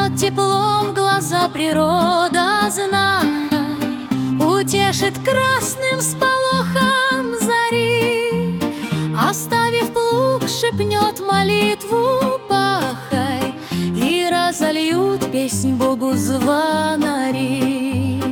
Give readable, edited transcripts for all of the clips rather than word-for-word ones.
Дохнет теплом глаза природа знахарь, утешит красным сполохом зари. Оставив плуг, шепнет молитву пахарь, и разольют песнь Богу звонари.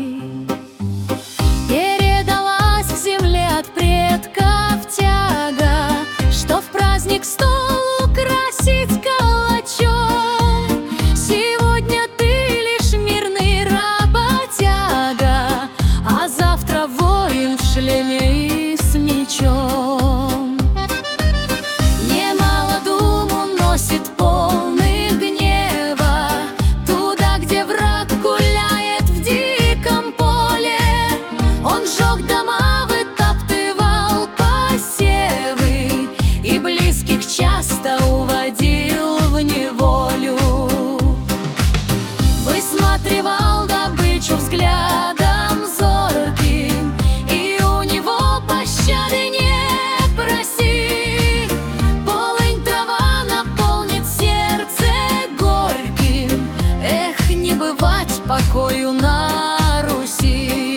Передалась в земле от предков тяга, что в праздник стол украсить калачом. Сегодня ты лишь мирный работяга, а завтра воин в шлеме и с мечом. Немало дум уносит полных гнева туда, где враг гуляет в диком поле. Он сжег дома, вытаптывал посевы и близких часто уводил в неволю. Высматривал добычу взглядом зорким, и у него пощады не проси. Полынь трава наполнит сердце горьким, эх, не бывать покою на Руси.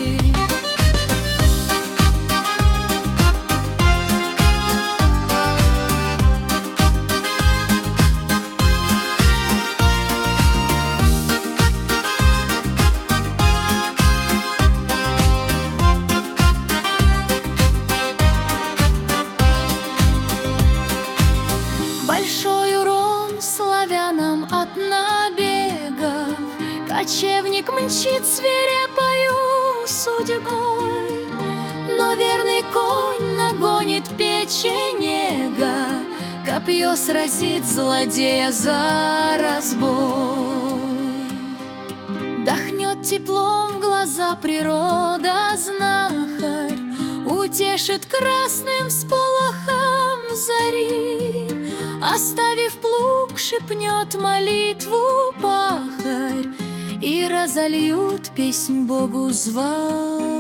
Большой урон славянам от набегов, кочевник мчит свирепою судьбой. Но верный конь нагонит печенега, копье сразит злодея за разбой. Дохнет теплом в глаза природа знахарь, утешит красным сполохом зари. Оставив плуг, шепнет молитву пахарь, и разольют песнь Богу звонарь.